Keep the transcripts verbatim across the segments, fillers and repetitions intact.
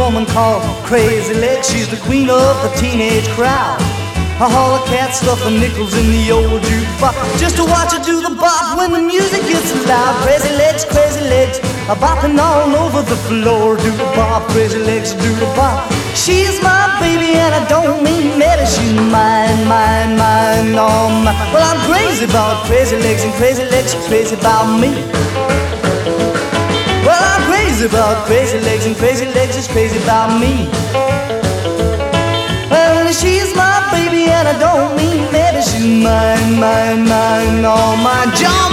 woman called Crazy Legs. She's the queen of the teenage crowd. All the cats stuff the nickels in the old jukebox just to watch her do the bop when the music gets loud. Crazy Legs, Crazy Legs, a bopping all over the floor. Do the bop, Crazy Legs, do the bop. She's my baby and I don't mean maybe. She's mine, mine, mine, all mine. Well, I'm crazy about Crazy Legs, and Crazy Legs are crazy about me. Well, I'm crazy about Crazy Legs, and Crazy Legs is crazy about me. Well, she's my baby and I don't mean maybe. She's mine, mine, mine, all mine. Jump!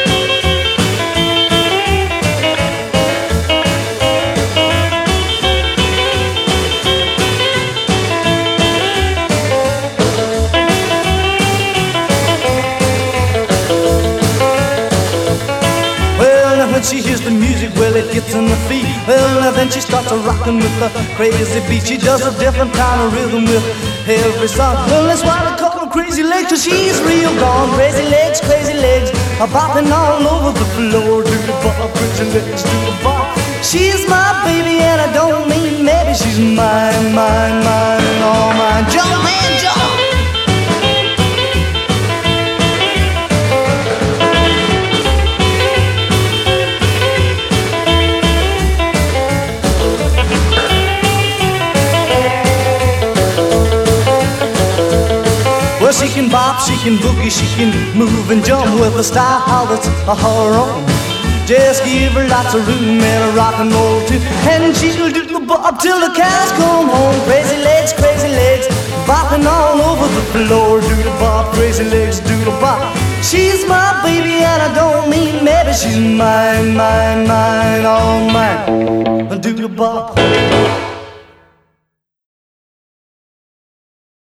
When she hears the music, well, it gets in the feet. Well, then she starts a rockin' with the crazy beat. She does a different kind of rhythm with every song. Well, that's why they call her Crazy Legs, 'cause she's real gone. Crazy Legs, Crazy Legs, a bopping all over the floor. Do the bop, Crazy Legs, do the bop. She's my baby and I don't mean maybe. She's mine, mine, mine, all mine. Jump, man, jump! Well, she can bop, she can boogie, she can move and jump with a style that's her own. Just give her lots of room and a rock and roll too, and she'll do the bop till the cows come home. Crazy Legs, Crazy Legs, bopping all over the floor. Do the bop, Crazy Legs, do the bop. She's my baby and I don't mean maybe. She's mine, mine, mine, all mine. Do the bop.